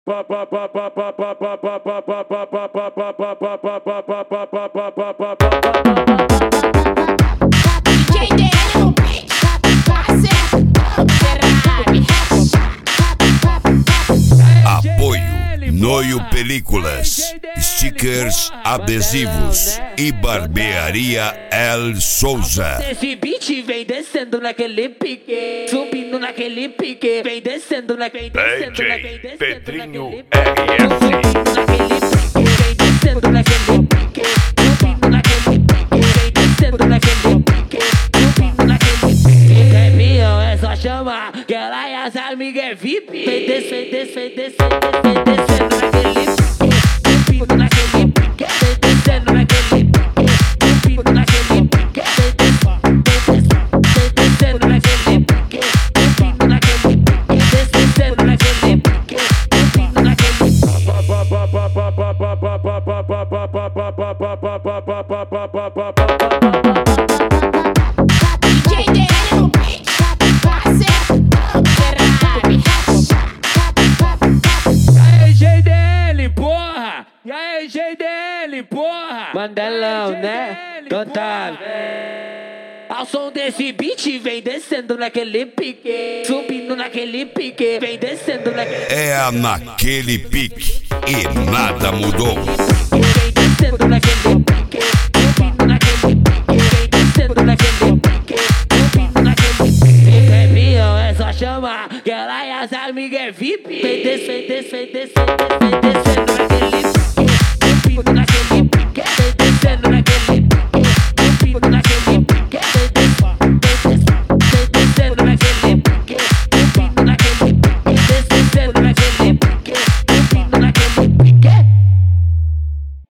Apoio Noio Películas, stickers, adesivos e barbearia El Souza. Esse beat vem descendo naquele pique, subindo naquele pique, vem descendo naquele DJ Pedrinho RS. Vem descendo naquele pique, subindo naquele pique, vem descendo naquele pique, subindo naquele pique. É minha, é só chamar, que ela e as amigas é VIP. Vem descendo naquele pique, subindo naquele pique, vem descendo naquele pique, subindo naquele pique, descendo naquele pique, subindo naquele pique, descendo naquele pique, subindo naquele E aí, GDL, porra! Mandelão, né? Total. Ao som desse beat, vem descendo naquele pique, subindo naquele pique, vem descendo naquele pique. É naquele pique e nada mudou. Vem descendo naquele pique, subindo naquele pique, vem descendo naquele pique, subindo naquele pique. É minha, é só chamar, que ela e as amigas é VIP. Vem descendo